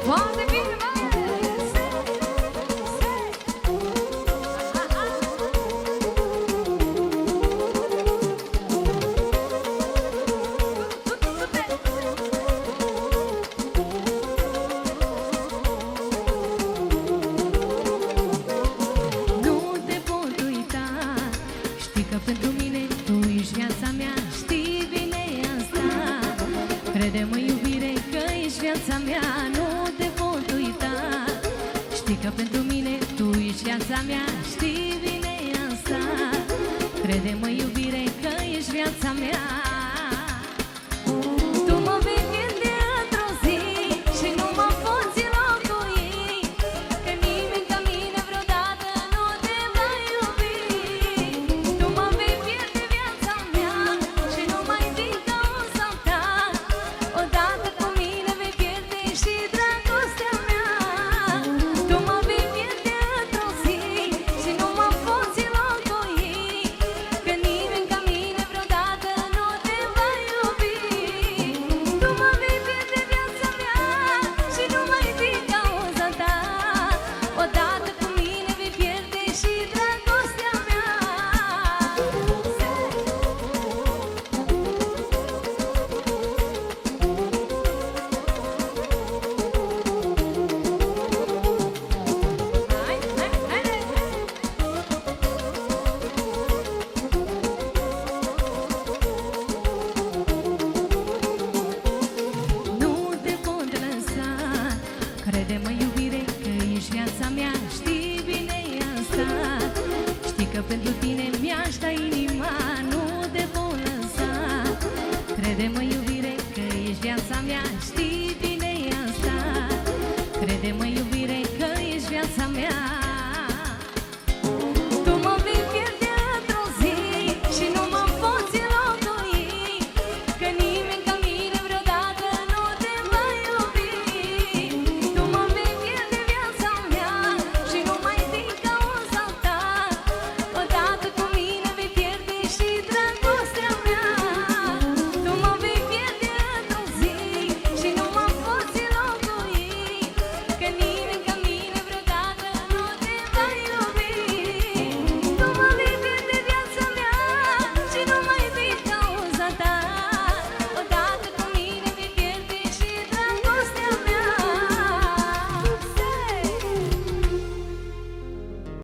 Foarte bine, băi! Nu te pot uita, știi că pentru mine tu ești viața mea, știi bine asta. Crede-mă, iubire, că ești viața mea, nu te pot uita. Știi că pentru mine tu ești viața mea, știi bine asta. Crede-mă, iubire, că ești viața mea. Tu mă vei pierde într-o zi și nu mă poți înlocui, că nimeni ca mine vreodată nu te va iubi. Tu mă vei pierde viața mea și nu mai din cauza ta. Odată cu mine vei pierde și dragostea mea. Tu mă vei pierde într-o zi și nu mă poți înlocui, că nimeni ca mine vreodată nu te va iubi. Tu mă vei pierde viața mea și nu mai din cauza ta. Odată cu mine vei pierde și dragostea mea. Hai, hai, haide! Nu te pot lăsa, crede-mă, iubire, că ești viața mea, știi bine asta. Știi că pentru tine mi-aș da inima, nu te pot lăsa. Crede-mă, iubire, că ești viața mea, știi bine asta. Crede-mă, iubire, că ești viața mea. Tu mă vei pierde într-o zi și nu mă poți înlocui, că nimeni ca mine vreodată nu te va iubi. Tu mă vei pierde viața mea și nu mai din cauza ta. Odată cu mine vei pierde și dragostea.